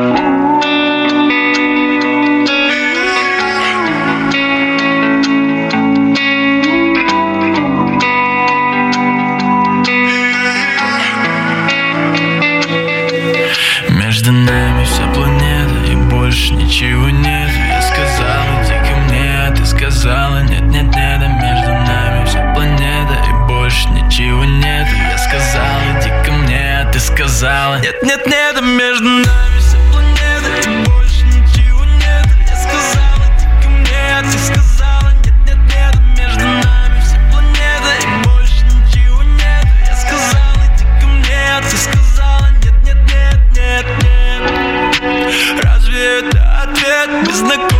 Между нами вся планета и больше ничего нет. Я сказал, иди ко мне, а ты сказала нет, нет, нет. А между нами вся планета и больше ничего нет. Я сказал, иди ко мне, а ты сказала нет, нет, нет. А между нами вся планета и больше ничего нет. Я сказал, иди ко мне, а ты сказала нет, нет, нет. А между нами вся планета и больше ничего нет. Я сказал, иди ко мне, а ты сказала нет, нет, нет, нет, нет. Разве это ответ? Без